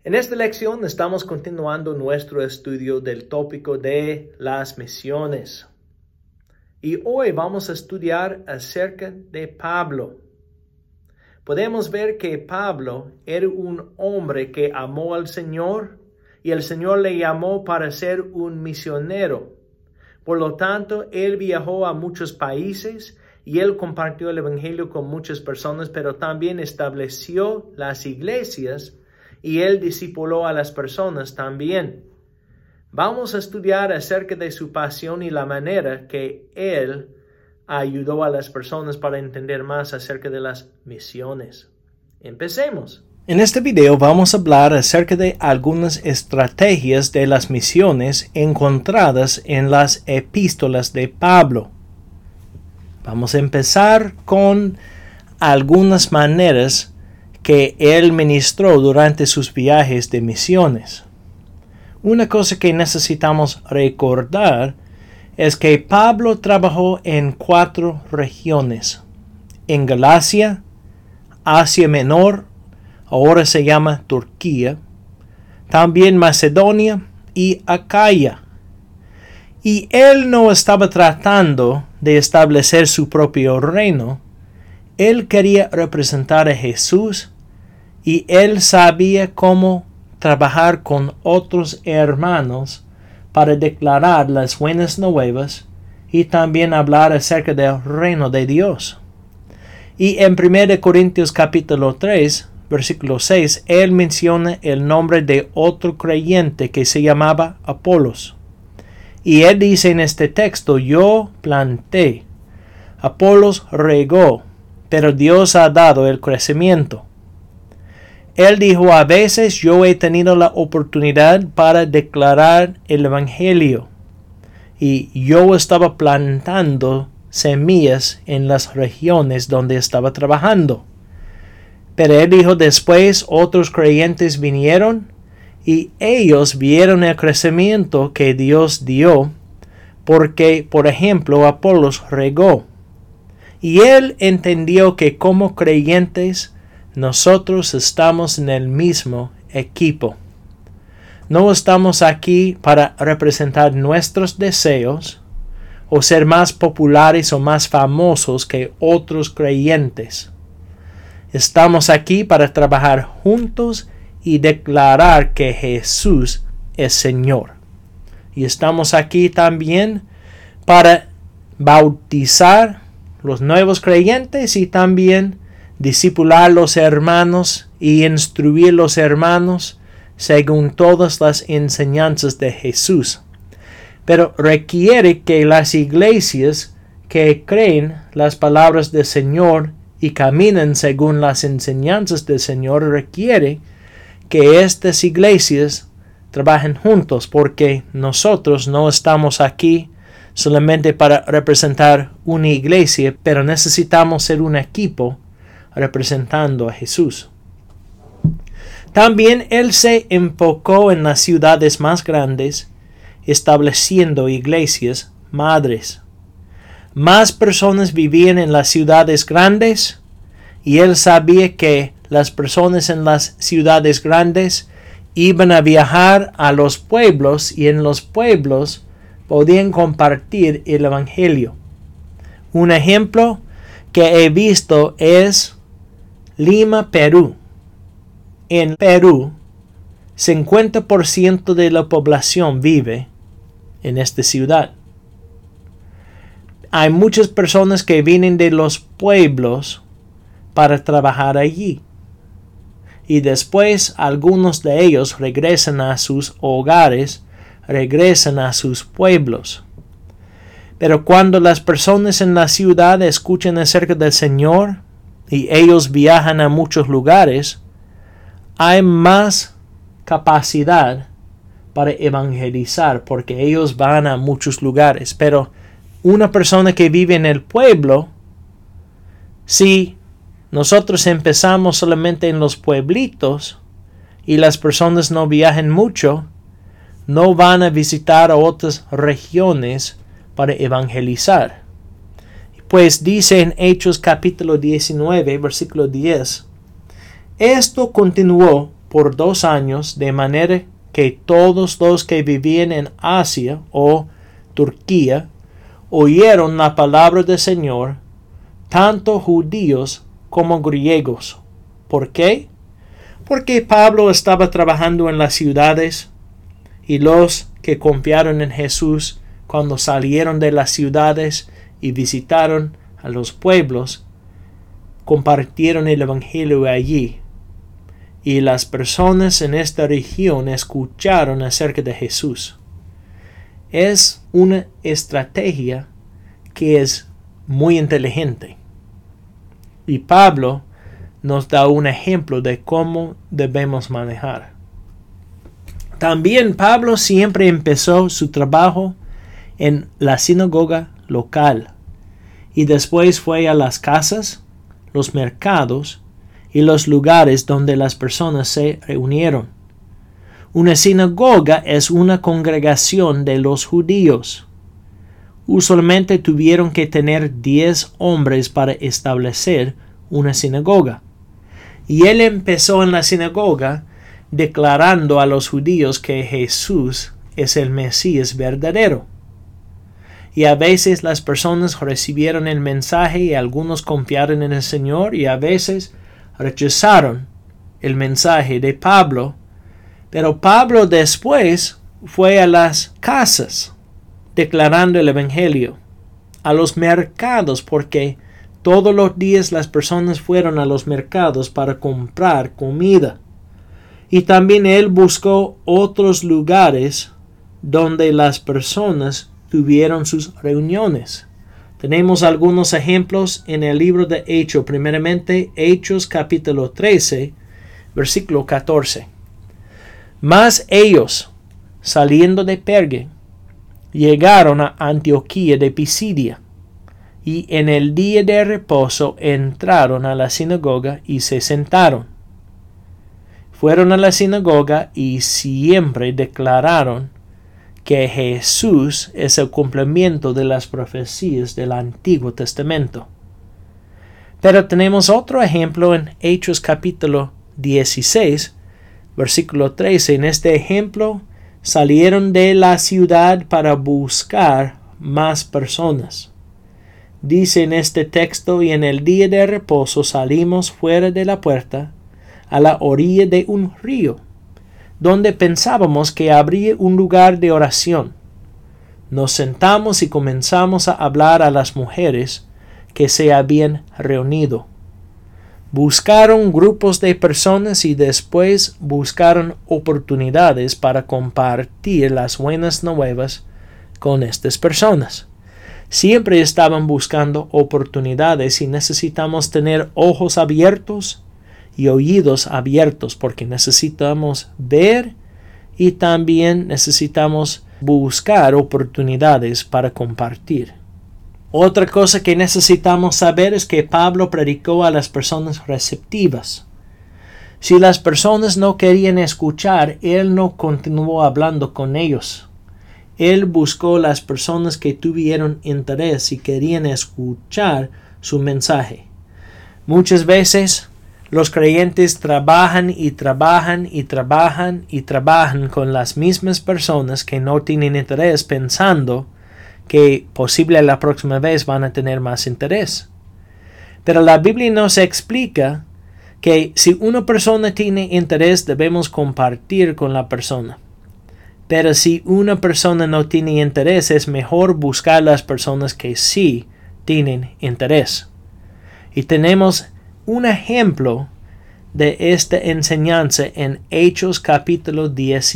En esta lección estamos continuando nuestro estudio del tópico de las misiones. Y hoy vamos a estudiar acerca de Pablo. Podemos ver que Pablo era un hombre que amó al Señor y el Señor le llamó para ser un misionero. Por lo tanto, él viajó a muchos países y él compartió el Evangelio con muchas personas, pero también estableció las iglesias y él discipuló a las personas también. Vamos a estudiar acerca de su pasión y la manera que él ayudó a las personas para entender más acerca de las misiones. Empecemos. En este video vamos a hablar acerca de algunas estrategias de las misiones encontradas en las epístolas de Pablo. Vamos a empezar con algunas maneras que él ministró durante sus viajes de misiones. Una cosa que necesitamos recordar es que Pablo trabajó en 4 regiones: en Galacia, Asia Menor, ahora se llama Turquía, también Macedonia y Acaya. Y él no estaba tratando de establecer su propio reino. Él quería representar a Jesús y él sabía cómo trabajar con otros hermanos para declarar las buenas nuevas y también hablar acerca del reino de Dios. Y en 1 Corintios capítulo 3, versículo 6, él menciona el nombre de otro creyente que se llamaba Apolos. Y él dice en este texto: yo planté, Apolos regó, pero Dios ha dado el crecimiento. Él dijo: a veces yo he tenido la oportunidad para declarar el Evangelio y yo estaba plantando semillas en las regiones donde estaba trabajando. Pero él dijo: después otros creyentes vinieron y ellos vieron el crecimiento que Dios dio porque, por ejemplo, Apolos regó. Y él entendió que como creyentes nosotros estamos en el mismo equipo. No estamos aquí para representar nuestros deseos o ser más populares o más famosos que otros creyentes. Estamos aquí para trabajar juntos y declarar que Jesús es Señor. Y estamos aquí también para bautizar los nuevos creyentes y también discipular los hermanos y instruir los hermanos según todas las enseñanzas de Jesús. Pero requiere que las iglesias que creen las palabras del Señor y caminan según las enseñanzas del Señor, requiere que estas iglesias trabajen juntos, porque nosotros no estamos aquí solamente para representar una iglesia, pero necesitamos ser un equipo representando a Jesús. También él se enfocó en las ciudades más grandes, estableciendo iglesias madres. Más personas vivían en las ciudades grandes y él sabía que las personas en las ciudades grandes iban a viajar a los pueblos y en los pueblos podían compartir el Evangelio. Un ejemplo que he visto es Lima, Perú. En Perú, 50% de la población vive en esta ciudad. Hay muchas personas que vienen de los pueblos para trabajar allí. Y después algunos de ellos regresan a sus hogares, regresan a sus pueblos. Pero cuando las personas en la ciudad escuchan acerca del Señor y ellos viajan a muchos lugares, hay más capacidad para evangelizar porque ellos van a muchos lugares. Pero una persona que vive en el pueblo, si nosotros empezamos solamente en los pueblitos y las personas no viajan mucho, no van a visitar a otras regiones para evangelizar. Pues dice en Hechos capítulo 19, versículo 10, esto continuó por 2 años, de manera que todos los que vivían en Asia o Turquía oyeron la palabra del Señor, tanto judíos como griegos. ¿Por qué? Porque Pablo estaba trabajando en las ciudades y los que confiaron en Jesús cuando salieron de las ciudades y visitaron a los pueblos, compartieron el Evangelio allí. Y las personas en esta región escucharon acerca de Jesús. Es una estrategia que es muy inteligente. Y Pablo nos da un ejemplo de cómo debemos manejar. También Pablo siempre empezó su trabajo en la sinagoga local y después fue a las casas, los mercados y los lugares donde las personas se reunieron. Una sinagoga es una congregación de los judíos. Usualmente tuvieron que tener 10 hombres para establecer una sinagoga. Y él empezó en la sinagoga declarando a los judíos que Jesús es el Mesías verdadero. Y a veces las personas recibieron el mensaje y algunos confiaron en el Señor y a veces rechazaron el mensaje de Pablo. Pero Pablo después fue a las casas declarando el Evangelio, a los mercados, porque todos los días las personas fueron a los mercados para comprar comida. Y también él buscó otros lugares donde las personas tuvieron sus reuniones. Tenemos algunos ejemplos en el libro de Hechos. Primeramente, Hechos capítulo 13, versículo 14. Mas ellos, saliendo de Perge, llegaron a Antioquía de Pisidia, y en el día de reposo entraron a la sinagoga y se sentaron. Fueron a la sinagoga y siempre declararon que Jesús es el cumplimiento de las profecías del Antiguo Testamento. Pero tenemos otro ejemplo en Hechos capítulo 16, versículo 13. En este ejemplo, salieron de la ciudad para buscar más personas. Dice en este texto, y en el día de reposo salimos fuera de la puerta, a la orilla de un río, donde pensábamos que habría un lugar de oración. Nos sentamos y comenzamos a hablar a las mujeres que se habían reunido. Buscaron grupos de personas y después buscaron oportunidades para compartir las buenas nuevas con estas personas. Siempre estaban buscando oportunidades y necesitamos tener ojos abiertos y oídos abiertos porque necesitamos ver y también necesitamos buscar oportunidades para compartir. Otra cosa que necesitamos saber es que Pablo predicó a las personas receptivas. Si las personas no querían escuchar, él no continuó hablando con ellos. Él buscó las personas que tuvieron interés y querían escuchar su mensaje. Muchas veces los creyentes trabajan y trabajan y trabajan y trabajan con las mismas personas que no tienen interés pensando que posible la próxima vez van a tener más interés. Pero la Biblia nos explica que si una persona tiene interés debemos compartir con la persona. Pero si una persona no tiene interés es mejor buscar las personas que sí tienen interés. Y tenemos un ejemplo de esta enseñanza en Hechos capítulo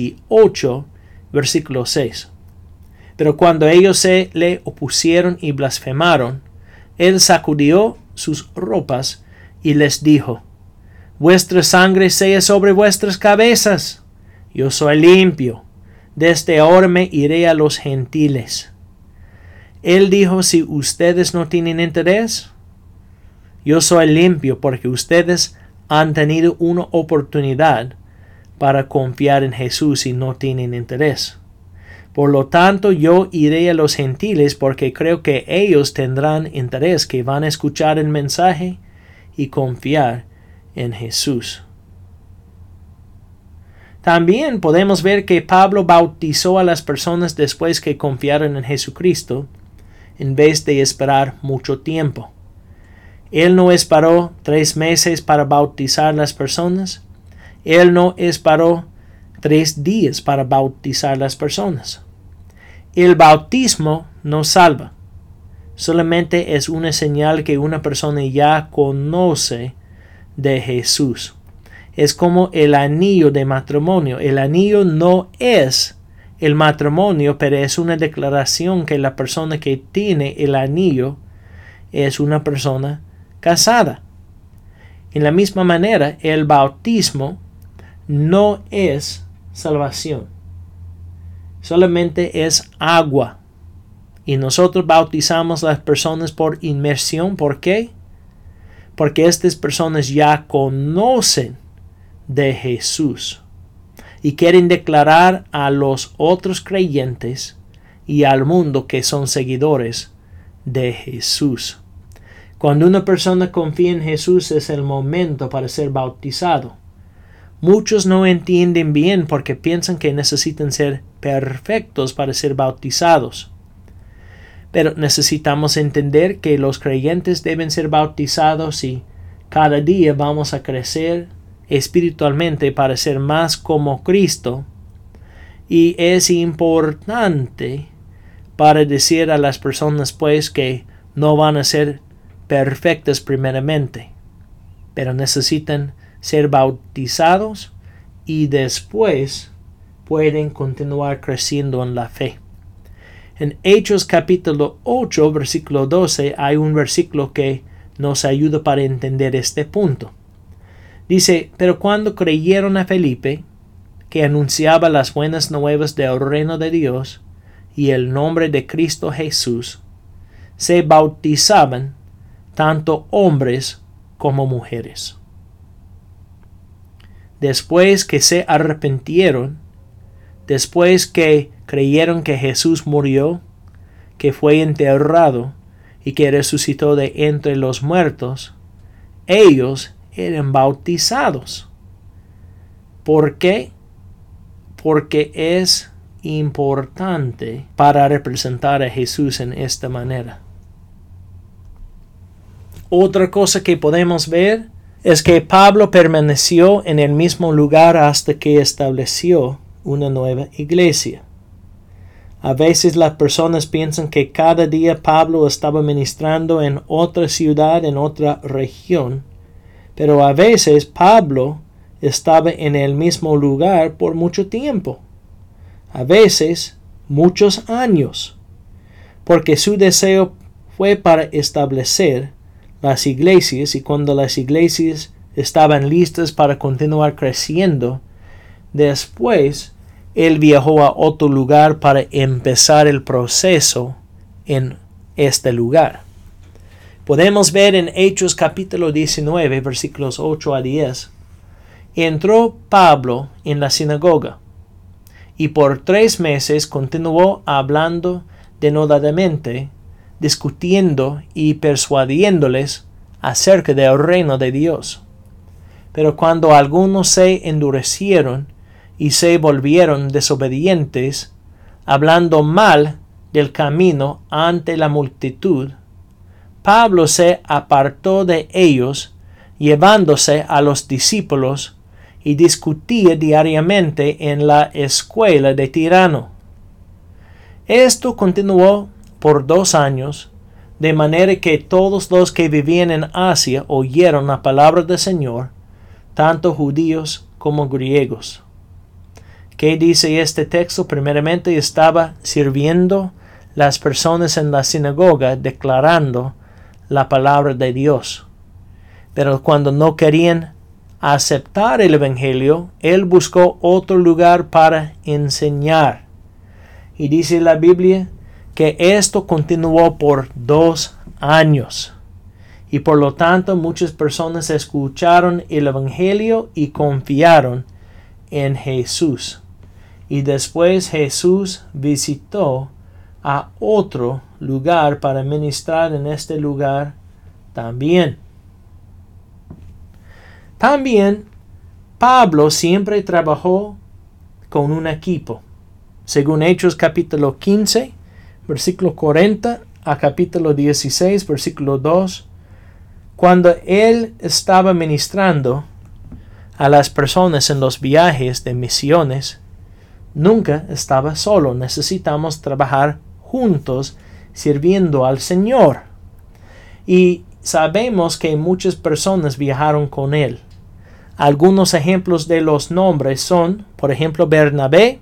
18 versículo 6. Pero cuando ellos se le opusieron y blasfemaron, él sacudió sus ropas y les dijo: vuestra sangre sea sobre vuestras cabezas. Yo soy limpio. Desde ahora me iré a los gentiles. Él dijo: si ustedes no tienen interés, yo soy limpio porque ustedes han tenido una oportunidad para confiar en Jesús y no tienen interés. Por lo tanto, yo iré a los gentiles porque creo que ellos tendrán interés, que van a escuchar el mensaje y confiar en Jesús. También podemos ver que Pablo bautizó a las personas después que confiaron en Jesucristo, en vez de esperar mucho tiempo. Él no esperó 3 meses para bautizar a las personas. Él no esperó 3 días para bautizar a las personas. El bautismo no salva. Solamente es una señal que una persona ya conoce de Jesús. Es como el anillo de matrimonio. El anillo no es el matrimonio, pero es una declaración que la persona que tiene el anillo es una persona casada. En la misma manera, el bautismo no es salvación. Solamente es agua. Y nosotros bautizamos a las personas por inmersión. ¿Por qué? Porque estas personas ya conocen de Jesús y quieren declarar a los otros creyentes y al mundo que son seguidores de Jesús. Cuando una persona confía en Jesús es el momento para ser bautizado. Muchos no entienden bien porque piensan que necesitan ser perfectos para ser bautizados. Pero necesitamos entender que los creyentes deben ser bautizados y cada día vamos a crecer espiritualmente para ser más como Cristo. Y es importante para decir a las personas pues que no van a ser perfectas primeramente, pero necesitan ser bautizados y después pueden continuar creciendo en la fe. En Hechos capítulo 8, versículo 12, hay un versículo que nos ayuda para entender este punto. Dice, pero cuando creyeron a Felipe, que anunciaba las buenas nuevas del reino de Dios y el nombre de Cristo Jesús, se bautizaban tanto hombres como mujeres. Después que se arrepintieron, después que creyeron que Jesús murió, que fue enterrado y que resucitó de entre los muertos, ellos eran bautizados. ¿Por qué? Porque es importante para representar a Jesús en esta manera. Otra cosa que podemos ver es que Pablo permaneció en el mismo lugar hasta que estableció una nueva iglesia. A veces las personas piensan que cada día Pablo estaba ministrando en otra ciudad, en otra región, pero a veces Pablo estaba en el mismo lugar por mucho tiempo, a veces muchos años, porque su deseo fue para establecer las iglesias, y cuando las iglesias estaban listas para continuar creciendo, después él viajó a otro lugar para empezar el proceso en este lugar. Podemos ver en Hechos capítulo 19, versículos 8 a 10. Entró Pablo en la sinagoga y por 3 meses continuó hablando denodadamente, discutiendo y persuadiéndoles acerca del reino de Dios. Pero cuando algunos se endurecieron y se volvieron desobedientes, hablando mal del camino ante la multitud, Pablo se apartó de ellos, llevándose a los discípulos, y discutía diariamente en la escuela de Tirano. Esto continuó por 2 años, de manera que todos los que vivían en Asia oyeron la palabra del Señor, tanto judíos como griegos. ¿Qué dice este texto? Primeramente estaba sirviendo las personas en la sinagoga, declarando la palabra de Dios. Pero cuando no querían aceptar el evangelio, él buscó otro lugar para enseñar. Y dice la Biblia que esto continuó por 2 años. Y por lo tanto muchas personas escucharon el evangelio y confiaron en Jesús. Y después Jesús visitó a otro lugar para ministrar en este lugar también. También Pablo siempre trabajó con un equipo. Según Hechos capítulo 15, versículo 40 a capítulo 16, versículo 2, cuando él estaba ministrando a las personas en los viajes de misiones, nunca estaba solo. Necesitamos trabajar juntos sirviendo al Señor. Y sabemos que muchas personas viajaron con él. Algunos ejemplos de los nombres son, por ejemplo, Bernabé,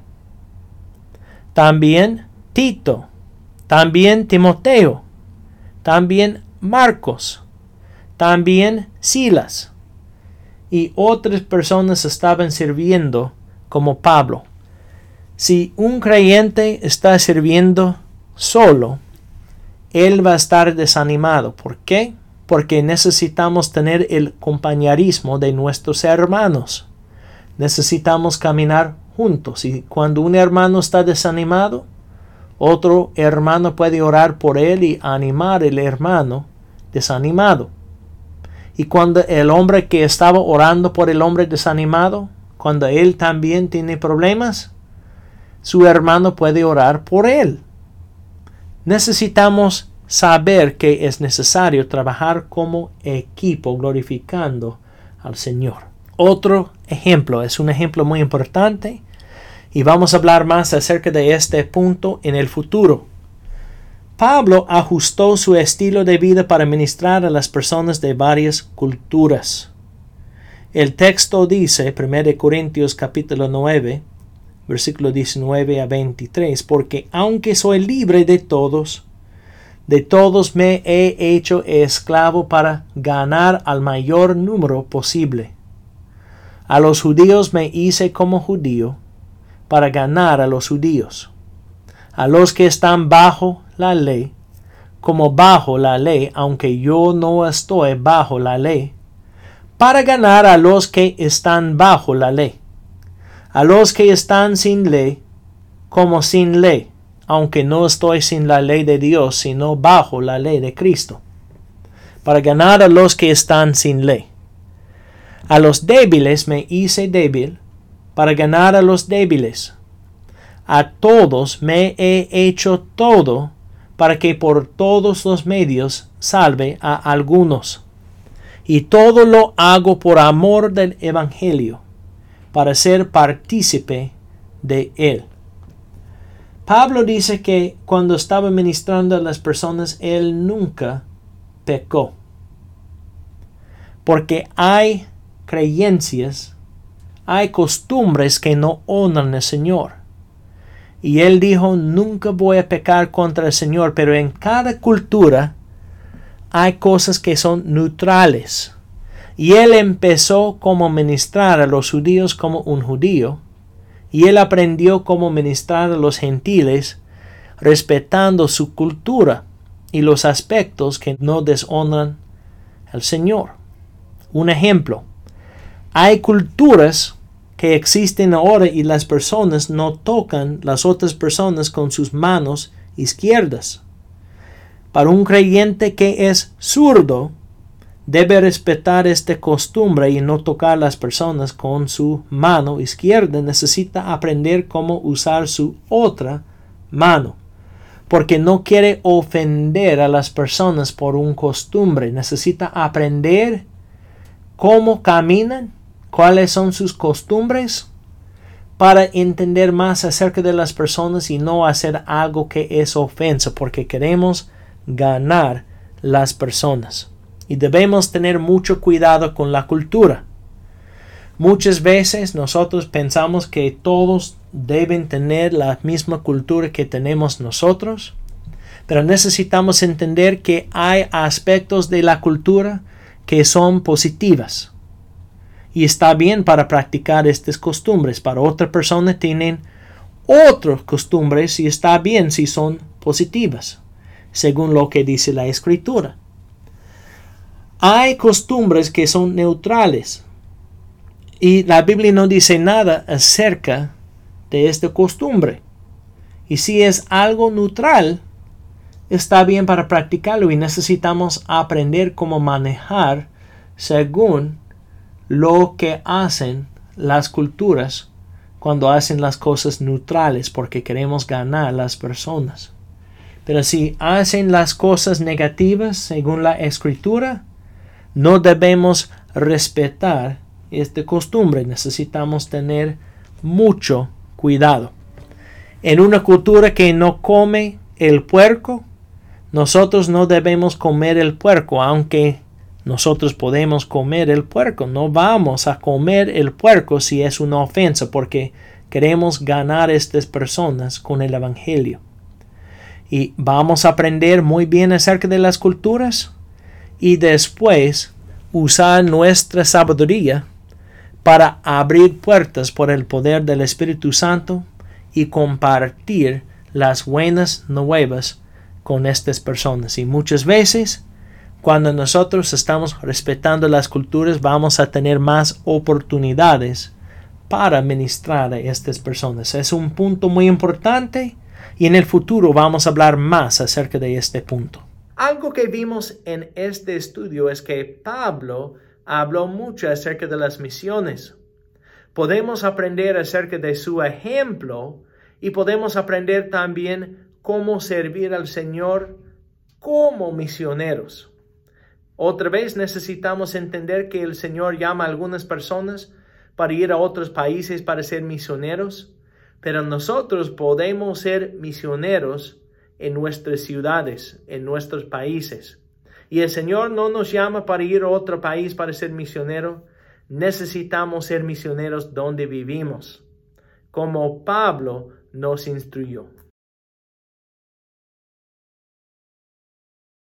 también Tito, también Timoteo, también Marcos, también Silas. Y otras personas estaban sirviendo como Pablo. Si un creyente está sirviendo solo, él va a estar desanimado. ¿Por qué? Porque necesitamos tener el compañerismo de nuestros hermanos. Necesitamos caminar juntos. Y cuando un hermano está desanimado, otro hermano puede orar por él y animar al hermano desanimado. Y cuando el hombre que estaba orando por el hombre desanimado, cuando él también tiene problemas, su hermano puede orar por él. Necesitamos saber que es necesario trabajar como equipo glorificando al Señor. Otro ejemplo, es un ejemplo muy importante y vamos a hablar más acerca de este punto en el futuro. Pablo ajustó su estilo de vida para ministrar a las personas de varias culturas. El texto dice, 1 Corintios capítulo 9, versículo 19 a 23, porque aunque soy libre de todos me he hecho esclavo para ganar al mayor número posible. A los judíos me hice como judío para ganar a los judíos. A los que están bajo la ley, como bajo la ley, aunque yo no estoy bajo la ley, para ganar a los que están bajo la ley. A los que están sin ley, como sin ley, aunque no estoy sin la ley de Dios, sino bajo la ley de Cristo, para ganar a los que están sin ley. A los débiles me hice débil, para ganar a los débiles. A todos me he hecho todo, para que por todos los medios salve a algunos. Y todo lo hago por amor del Evangelio, para ser partícipe de él. Pablo dice que cuando estaba ministrando a las personas, él nunca pecó. Porque hay creencias, hay costumbres que no honran al Señor. Y él dijo, nunca voy a pecar contra el Señor, pero en cada cultura hay cosas que son neutrales. Y él empezó como ministrar a los judíos como un judío, y él aprendió cómo ministrar a los gentiles respetando su cultura y los aspectos que no deshonran al Señor. Un ejemplo, hay culturas que existen ahora y las personas no tocan las otras personas con sus manos izquierdas. Para un creyente que es zurdo, debe respetar esta costumbre y no tocar a las personas con su mano izquierda. Necesita aprender cómo usar su otra mano, porque no quiere ofender a las personas por una costumbre. Necesita aprender cómo caminan, cuáles son sus costumbres, para entender más acerca de las personas y no hacer algo que es ofensa, porque queremos ganar las personas. Y debemos tener mucho cuidado con la cultura. Muchas veces nosotros pensamos que todos deben tener la misma cultura que tenemos nosotros, pero necesitamos entender que hay aspectos de la cultura que son positivas. Y está bien para practicar estas costumbres. Para otra persona tienen otras costumbres y está bien si son positivas, según lo que dice la Escritura. Hay costumbres que son neutrales y la Biblia no dice nada acerca de esta costumbre. Y si es algo neutral, está bien para practicarlo y necesitamos aprender cómo manejar según lo que hacen las culturas cuando hacen las cosas neutrales porque queremos ganar a las personas. Pero si hacen las cosas negativas según la Escritura, no debemos respetar esta costumbre. Necesitamos tener mucho cuidado. En una cultura que no come el puerco, nosotros no debemos comer el puerco, aunque nosotros podemos comer el puerco. No vamos a comer el puerco si es una ofensa, porque queremos ganar a estas personas con el Evangelio. Y vamos a aprender muy bien acerca de las culturas y después usar nuestra sabiduría para abrir puertas por el poder del Espíritu Santo y compartir las buenas nuevas con estas personas. Y muchas veces, cuando nosotros estamos respetando las culturas, vamos a tener más oportunidades para ministrar a estas personas. Es un punto muy importante y en el futuro vamos a hablar más acerca de este punto. Algo que vimos en este estudio es que Pablo habló mucho acerca de las misiones. Podemos aprender acerca de su ejemplo y podemos aprender también cómo servir al Señor como misioneros. Otra vez necesitamos entender que el Señor llama a algunas personas para ir a otros países para ser misioneros, pero nosotros podemos ser misioneros en nuestras ciudades, en nuestros países. Y el Señor no nos llama para ir a otro país para ser misionero. Necesitamos ser misioneros donde vivimos, como Pablo nos instruyó.